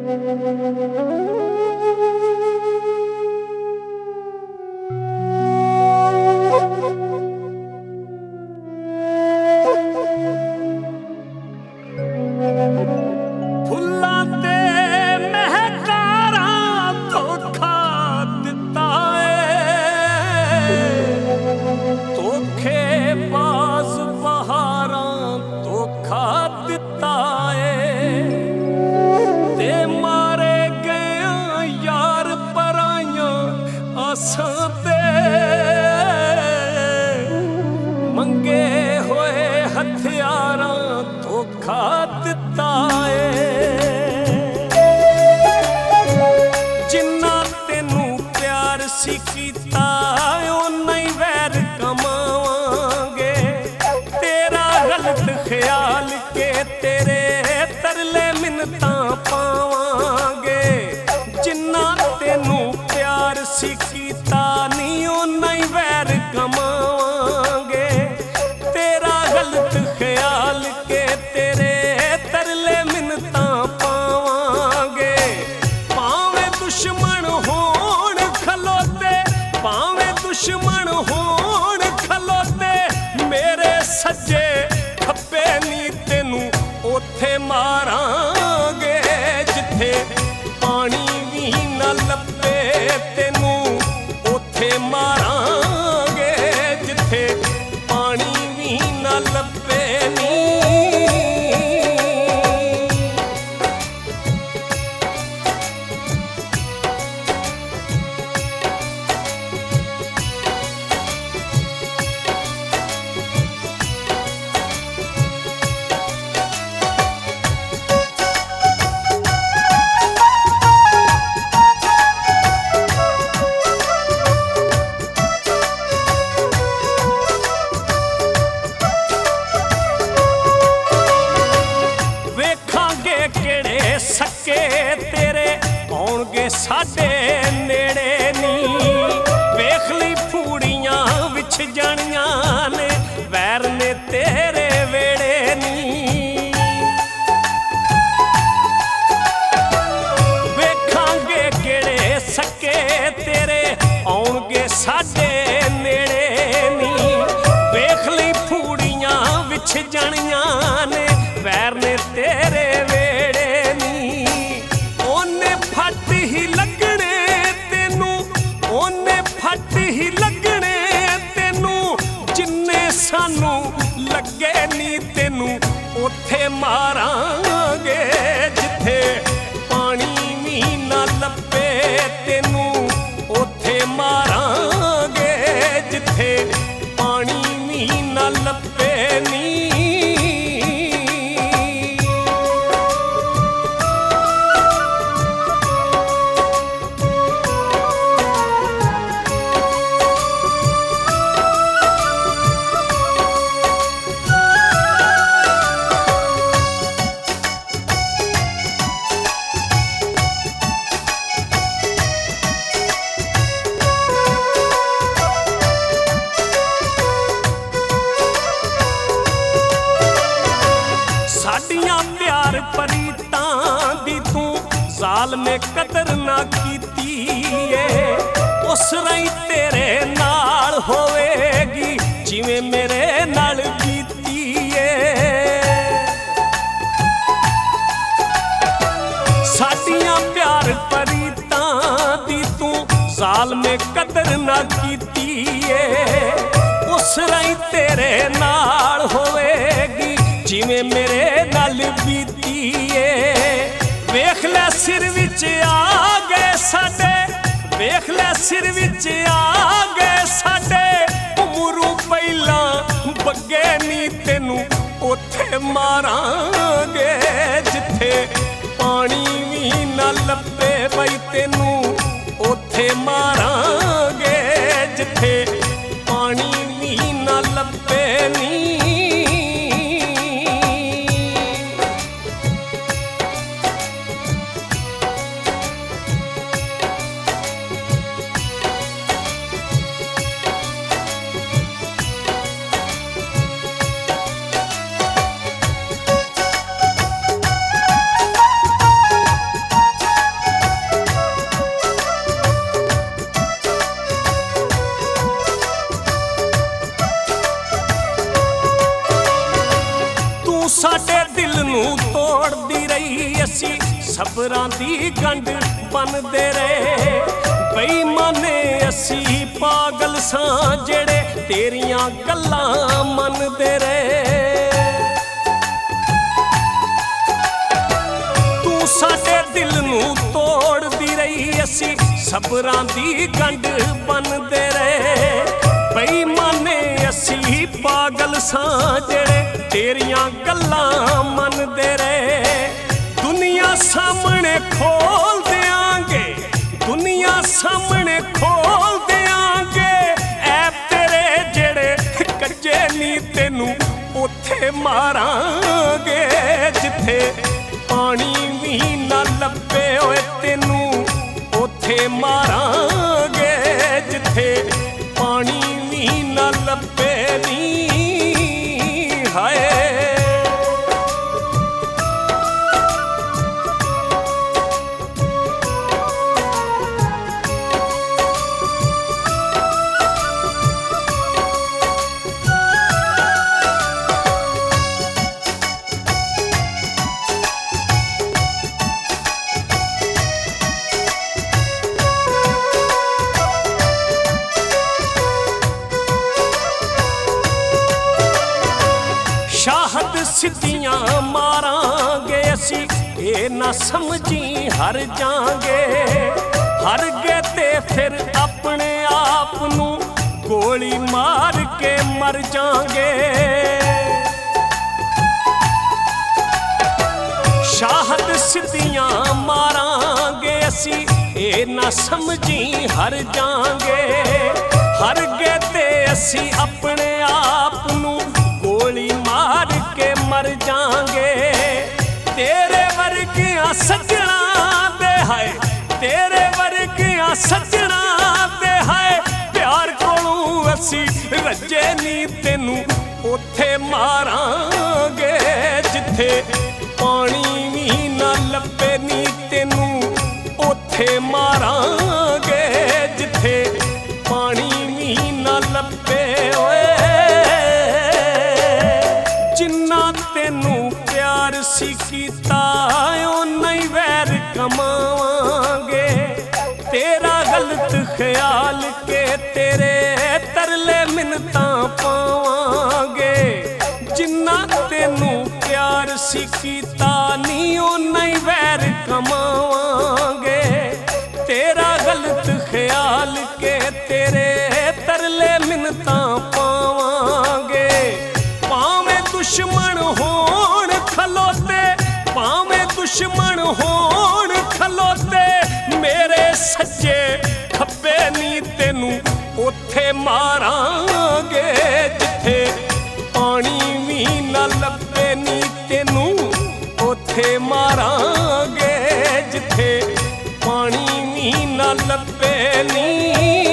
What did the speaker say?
ਫੁੱਲਾਂ ਤੇ ਮਹਿਕਾਰਾਂ ਧੋਖਾ ਦਿੱਤਾ ਏ, ਧੋਖੇਬਾਜ਼ ਬਹਾਰਾਂ ਧੋਖਾ ਦਿੱਤਾ ਏ, ਤੇ ਮਾਰੇ ਗਏ ਯਾਰ ਪਰਾਈਆਂ ਆਸਾਂ ਤੇ, ਮੰਗੇ ਹੋਏ ਹਥਿਆਰਾਂ ਧੋਖਾ ਦਿੱਤਾ ਏ। ਜਿੰਨਾ ਤੈਨੂੰ ਪਿਆਰ ਸੀ ਕੀਤਾ ਓਨਾ ਹੀ ਵੈਰ ਕਮਾਵਾਂਗੇ, ਤੇਰਾ ਗਲਤ ਖਿਆਲ ਕੇ ਤੇਰੇ ਤਰਲੇ ਮਿੰਨਤਾਂ ਪਾਵਾਂਗੇ। ਜਿੰਨਾ ਤੈਨੂੰ ਪਿਆਰ ਸੀ ਕੀਤਾ ਨੀ ਓਨਾ ਹੀ ਵੈਰ ਕਮਾਵਾਂਗੇ, ਤੇਰਾ ਗਲਤ ਖਿਆਲ ਕੇ ਤੇਰੇ ਤਰਲੇ ਮਿੰਨਤਾਂ ਪਾਵਾਂਗੇ। ਭਾਵੇਂ ਦੁਸ਼ਮਣ ਹੋਣ ਖਲੋਤੇ, ਭਾਵੇਂ ਦੁਸ਼ਮਣ ਹੋਣ ਖਲੋਤੇ, ਮੇਰੇ ਸੱਜੇ ਖੱਬੇ ਨੀ ਤੈਨੂੰ ਉੱਥੇ ਮਾਰਾਂਗੇ, ਜਿੱਥੇ ਪਾਣੀ ਵੀ ਨਾ ਲੱਭੇ ਤੈਨੂੰ ਉੱਥੇ ਮਾਰਾਂਗੇ, ਜਿੱਥੇ ਪਾਣੀ ਵੀ ਨਾ ਲੱਭੇ ਨੀ। ਕਿਹੜੇ ਸੱਕੇ ਤੇਰੇ ਆਉਣਗੇ ਸਾਡੇ ਨੇੜੇ ਨੀ, ਵੇਖ ਲਈ ਫੂੜੀਆਂ ਵਿਛ ਜਾਣੀਆਂ ਨੇ ਵੈਰ ਨੇ ਤੇਰੇ ਵੇੜੇ ਨੀ। ਵੇਖਾਂਗੇ ਕਿਹੜੇ ਸੱਕੇ ਤੇਰੇ ਆਉਣਗੇ ਸਾਡੇ ਨੇੜੇ ਨੀ, ਵੇਖ ਲਈ ਫੂੜੀਆਂ ਵਿਛ ਜਾਣੀਆਂ ਨੇ ਵੈਰ ਨੇ ਤੇਰੇ ਵੇੜੇ ਨੀ। ਉਹਨੇ ਫੱਟ ਹੀ ਲੱਗਣੇ ਤੈਨੂੰ, ਉਹਨੇ ਫੱਟ ਹੀ ਲੱਗਣੇ ਤੈਨੂੰ, ਜਿੰਨੇ ਸਾਨੂੰ ਲੱਗੇ ਨੀ ਤੈਨੂੰ ਉੱਥੇ ਮਾਰਾਂਗੇ, ਜਿੱਥੇ ਪਾਣੀ ਵੀ ਨਾ ਲੱਭੇ ਤੈਨੂੰ ਉੱਥੇ ਮਾਰਾਂਗੇ, ਜਿੱਥੇ ਪਾਣੀ ਵੀ ਨਾ ਲੱਭੇ ਨੀ। ਸਾਡੀਆਂ ਪਿਆਰ ਪ੍ਰੀਤਾਂ ਦੀ ਤੂੰ ਜ਼ਾਲਮੇ ਕਦਰ ਨਾ ਕੀਤੀ ਏ, ਉਸ ਰਾਹੀਂ ਤੇਰੇ ਨਾਲ ਹੋਵੇਗੀ ਜਿਵੇਂ ਮੇਰੇ ਨਾਲ ਬੀਤੀ ਏ। ਸਾਡੀਆਂ ਪਿਆਰ ਪ੍ਰੀਤਾਂ ਦੀ ਤੂੰ ਜ਼ਾਲਮੇ ਕਦਰ ਨਾ ਕੀਤੀ ਏ, ਉਸ ਰਾਹੀਂ ਤੇਰੇ ਨਾਲ ਹੋਵੇਗੀ ਜਿਵੇਂ ਮੇਰੇ ਨਾਲ ਬੀਤੀ ਏ। ਵੇਖ ਲੈ ਸਿਰ ਵਿੱਚ ਆ ਗਏ ਸਾਡੇ, ਵੇਖ ਲੈ ਸਿਰ ਵਿੱਚ ਆ ਗਏ ਸਾਡੇ, ਉਮਰੂ ਪਹਿਲਾਂ ਬੱਗੇ ਨੀ ਤੈਨੂੰ ਉੱਥੇ ਮਾਰਾਂਗੇ, ਜਿੱਥੇ ਪਾਣੀ ਵੀ ਨਾ ਲੱਭੇ ਬਈ ਤੈਨੂੰ ਉੱਥੇ ਮਾਰਾਂਗੇ, ਜਿੱਥੇ ਪਾਣੀ ਵੀ ਨਾ ਲੱਭੇ ਨੀ। ਅਸੀਂ ਸਬਰਾਂ ਦੀ ਗੰਢ ਬਣਦੇ ਰਹੇ। ਬੇਈਮਾਨੇ ਅਸੀਂ ਪਾਗਲ ਸਾਂ ਜਿਹੜੇ ਤੇਰੀਆਂ ਗੱਲਾਂ ਮੰਨਦੇ ਰਹੇ। ਤੂੰ ਸਾਡੇ ਦਿਲ ਨੂੰ ਤੋੜਦੀ ਰਹੀ, ਅਸੀਂ ਸਬਰਾਂ ਦੀ ਗੰਢ ਬਣਦੇ ਰਹੇ। ਬੇਈਮਾਨੇ ਅਸੀਂ ਪਾਗਲ ਸਾਂ ਜਿਹੜੇ ਤੇਰੀਆਂ ਗੱਲਾਂ ਮੰਨਦੇ ਰਹੇ। ਦੁਨੀਆ ਸਾਹਮਣੇ ਖੋਲ ਦਿਆਂਗੇ, ਦੁਨੀਆ ਸਾਹਮਣੇ ਖੋਲ ਦਿਆਂਗੇ ਐ ਤੇਰੇ ਜਿਹੜੇ ਕੱਜੇ ਨੀ ਤੈਨੂੰ ਉੱਥੇ ਮਾਰਾਂਗੇ ਜਿੱਥੇ ਪਾਣੀ ਵੀ ਨਾ ਲੱਭੇ ਓਏ ਤੈਨੂੰ ਉੱਥੇ ਮਾਰਾਂਗੇ ਜਿੱਥੇ ਪਾਣੀ ਵੀ ਨਾ ਲੱਭੇ ਨੀ ਹਾਏ। ਸ਼ਾਹਦ ਸਿੱਧੀਆਂ ਮਾਰਾਂਗੇ ਅਸੀਂ ਇਹ ਨਾ ਸਮਝੀ ਹਰ ਜਾਾਂਗੇ। ਹਰ ਗਏ ਤੇ ਫਿਰ ਆਪਣੇ ਆਪ ਨੂੰ ਗੋਲੀ ਮਾਰ ਕੇ ਮਰ ਜਾਾਂਗੇ। ਸ਼ਾਹਦ ਸਿੱਧੀਆਂ ਮਾਰਾਂਗੇ ਅਸੀਂ ਇਹ ਨਾ ਸਮਝੀ ਹਰ ਜਾਾਂਗੇ। ਹਰ ਗਏ ਤੇ ਅਸੀਂ ਆਪਣੇ ਆਪ ਨੂੰ ਗੋਲੀ ਮਾਰ ਕੇ ਮਰ ਜਾਾਂਗੇ। ਤੇਰੇ ਵਰਗਿਆਂ ਸੱਜਣਾ ਦੇ ਹਾਏ, ਤੇਰੇ ਵਰਗਿਆਂ ਸੱਜਣਾ ਦੇ ਹਾਏ ਪਿਆਰ ਕੋਲੋਂ ਅਸੀਂ ਰੱਜੇ ਨੀ ਤੈਨੂੰ ਉੱਥੇ ਮਾਰਾਂਗੇ ਜਿੱਥੇ ਪਾਣੀ ਵੀ ਨਾ ਲੱਭੇ ਨੀ ਤੈਨੂੰ ਉੱਥੇ ਮਾਰਾਂਗੇ ਜਿੱਥੇ ਪਾਣੀ ਵੀ ਨਾ ਲੱਭੇ ਓਏ। ਜਿੰਨਾ ਤੈਨੂੰ ਪਿਆਰ ਸੀ ਕੀਤਾ ਓਨਾ ਹੀ ਵੈਰ ਕਮਾਵਾਂਗੇ। ਤੇਰਾ ਗਲਤ ਖਿਆਲ ਕੇ ਤੇਰੇ ਤਰਲੇ ਮਿੰਨਤਾਂ ਪਾਵਾਂਗੇ। ਜਿੰਨਾ ਤੈਨੂੰ ਪਿਆਰ ਸੀ ਕੀਤਾ ਨੀ ਓਨਾ ਹੀ ਵੈਰ ਕਮਾਵਾਂਗੇ। ਤੇਰਾ ਗਲਤ ਖਿਆਲ ਕੇ ਤੇਰੇ ਤਰਲੇ ਮਿੰਨਤਾਂ ਪਾਵਾਂਗੇ। ਭਾਵੇਂ ਦੁਸ਼ਮਣ ਹੋਣ ਖਲੋਤੇ, ਭਾਵੇਂ ਦੁਸ਼ਮਣ ਹੋਣ ਖਲੋਤੇ ਮੇਰੇ ਸੱਜੇ ਖੱਬੇ ਨੀ ਤੈਨੂੰ ਉੱਥੇ ਮਾਰਾਂਗੇ ਜਿੱਥੇ ਪਾਣੀ ਵੀ ਨਾ ਲੱਭੇ ਨੀ ਤੈਨੂੰ ਉੱਥੇ ਮਾਰਾਂਗੇ ਜਿੱਥੇ ਪਾਣੀ ਵੀ ਨਾ ਲੱਭੇ ਨੀ।